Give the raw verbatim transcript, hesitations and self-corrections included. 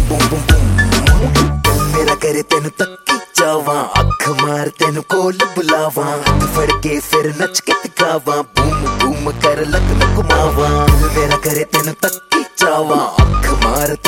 Boom boom boom. दिल मेरा करे तेन तक्की जावा, अख मार तेन कोल बुलावा, हाथ फड़ के फिर नच के दिखावा, बूम बूम कर लक लक मावा। दिल मेरा करे तेन तक्की जावा, अख मार